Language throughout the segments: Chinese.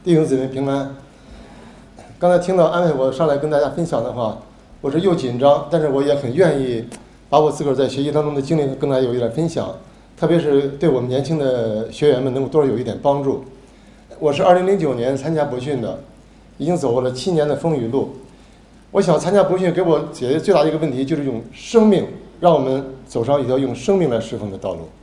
弟兄姊妹平安。刚才听到安慰我上来跟大家分享的话，我是又紧张，但是我也很愿意把我自个儿在学习当中的经历跟大家有一点分享，特别是对我们年轻的学员们能够多少有一点帮助。我是2009年参加博训的，已经走过了7年的风雨路。我想参加博训给我解决最大的一个问题，就是用生命让我们走上一条用生命来侍奉的道路。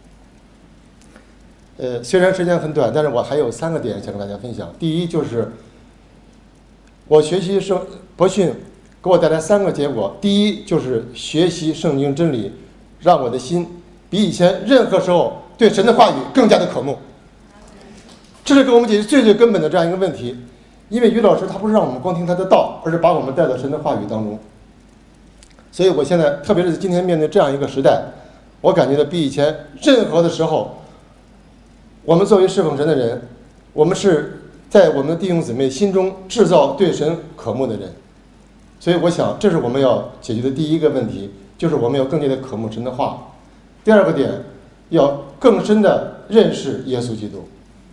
虽然时间很短，但是我还有3个点想跟大家分享。第一，就是我学习博训给我带来3个结果。第一，就是学习圣经真理，让我的心比以前任何时候对神的话语更加的渴慕。这是给我们解决最根本的这样一个问题。因为于老师他不是让我们光听他的道，而是把我们带到神的话语当中。所以我现在特别是今天面对这样一个时代，我感觉到比以前任何的时候，我们作为侍奉神的人，我们是在我们的弟兄姊妹心中制造对神渴慕的人。所以我想这是我们要解决的第一个问题，就是我们要更加的渴慕神的话。第二个点，要更深的认识耶稣基督。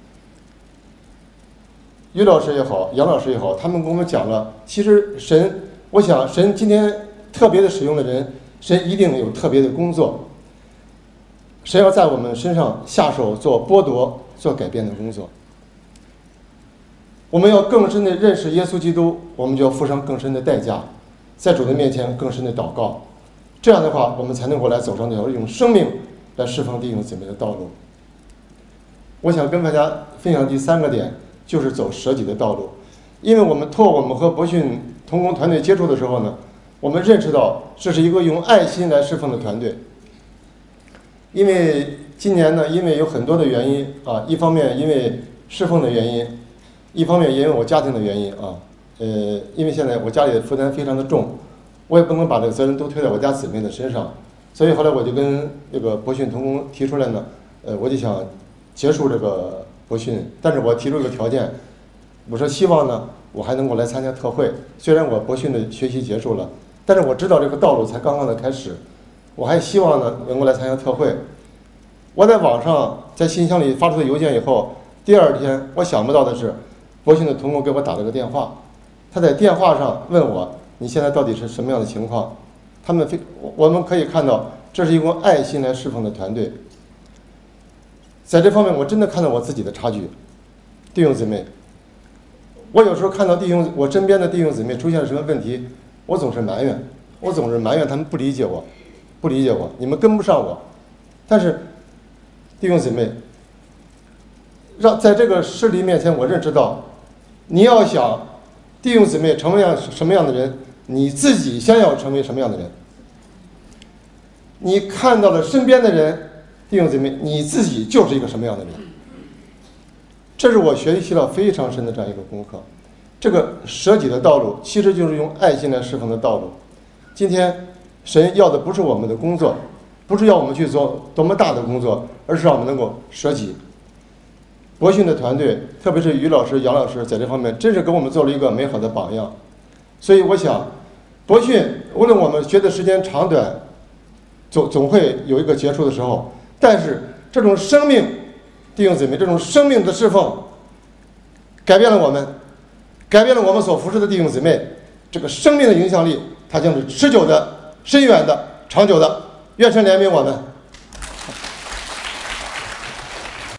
于老师也好，杨老师也好，他们跟我们讲了，其实神，我想神今天特别的使用的人，神一定有特别的工作，神要在我们身上下手做剥夺、做改变的工作。我们要更深的认识耶稣基督，我们就要付上更深的代价，在主的面前更深的祷告。这样的话，我们才能够来走上这条用生命来侍奉弟兄姊妹的道路。我想跟大家分享第3个点，就是走舍己的道路。因为我们和博训同工团队接触的时候呢，我们认识到这是一个用爱心来侍奉的团队。因为今年呢，因为有很多的原因啊，一方面因为侍奉的原因，一方面也因为我家庭的原因啊，因为现在我家里的负担非常的重，我也不能把这个责任都推在我家姊妹的身上，所以后来我就跟这个博训同工提出来呢，我就想结束这个博训，但是我提出一个条件，我说希望呢我还能够来参加特会。虽然我博训的学习结束了，但是我知道这个道路才刚刚的开始，我还希望呢能够来参加特会。我在网上在信箱里发出的邮件以后，第2天我想不到的是，博训的同工给我打了个电话，他在电话上问我你现在到底是什么样的情况。我们可以看到这是一个爱心来侍奉的团队。在这方面我真的看到我自己的差距。弟兄姊妹，我有时候看到我身边的弟兄姊妹出现了什么问题，我总是埋怨他们不理解我，你们跟不上我。但是弟兄姊妹，在这个事理面前，我认识到，你要想弟兄姊妹成为什么样的人，你自己先要成为什么样的人。你看到了身边的人，弟兄姊妹，你自己就是一个什么样的人。这是我学习了非常深的这样一个功课。这个舍己的道路，其实就是用爱心来侍奉的道路。今天神要的不是我们的工作，不是要我们去做多么大的工作，而是让我们能够舍己。博训的团队，特别是于老师、杨老师，在这方面真是给我们做了一个美好的榜样。所以我想，博训无论我们学的时间长短，总会有一个结束的时候。但是这种生命，弟兄姊妹，这种生命的侍奉，改变了我们所服侍的弟兄姊妹。这个生命的影响力，它将是持久的、深远的、长久的。愿神怜悯我们。